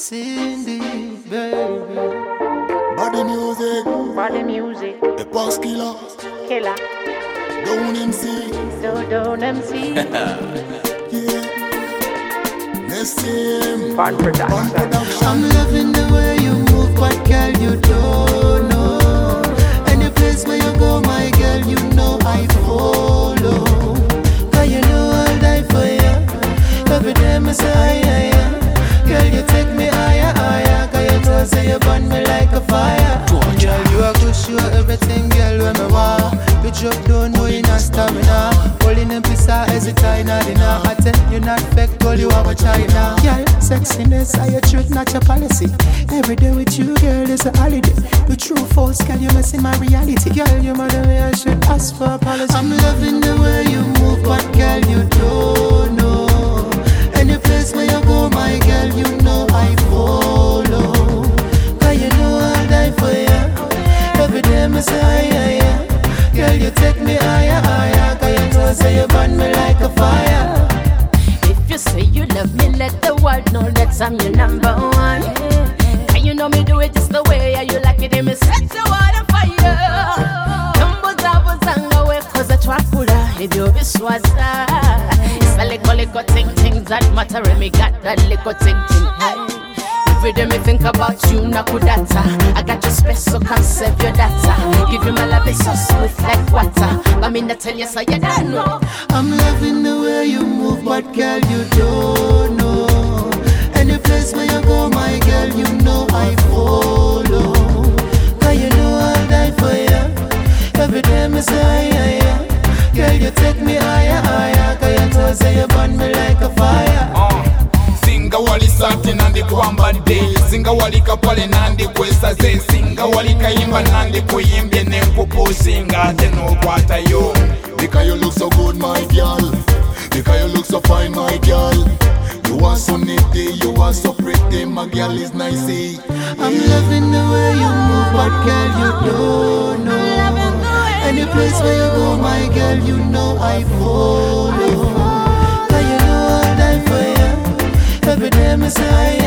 Cindy, baby. Body music, Body music, the boss killer, killer, Down MC, so don't MC, yeah. Nessim, Fun production. I'm loving the way you move, but girl, you don't know. Any place where you go, my girl, you know I follow. Cause you know I'll die for you. Every day I say, aye, aye. Girl, you take me higher, higher. Cause you know say you burn me like a fire. Girl, you are good, you are everything, girl, when me want. You just don't know you not stamina. Holding them pizza as a China dinner. I tell you not fake, girl, you have a China. Girl, sexiness, are your truth, not your policy. Every day with you, girl, is a holiday. The true false, girl, you messing my reality. Girl, you mother me, I should ask for apology. I'm loving the way you move, but girl, you don't know. Any place where you go, my girl, you know I follow. Cause you know I'll die for you. Every day I say, aye, aye, aye. Girl, you take me higher, higher. Cause you know say you burn me like a fire. If you say you love me, let the world know that I'm your number one. Can you know me do it just the way you like it? And me set you on fire. Tumble double zanga we cause a twakula. If you biswaza, it's a little ting that matter. And me got that little ting. Every day me think about you, nakudata. I got your space, so come save your data. Give you my love, it's so smooth like water. But me not tell you so you don't know. I'm loving the way you move, but girl, you don't know. Any place where you go, my girl, you know I follow. Cause you know I'll die for you. Every day I say, aye, aye, aye. Girl, you take me higher, higher. Cause you know say you burn me like a fire. Singa wali sati nandi kuamba day. Singa wali kapale nandi kwesa ze. Singa wali kaimba nandi kuyimbye nenkupu. Singa teno kwata yo. because you look so good, my girl. Because you look so fine, my girl. You are so nitty, you are so pretty, my girl is nicey. I'm loving the way you move, but girl, you don't know. Any place where you go, my girl, you know I follow. Cause you know I'll die for you. Every day I say,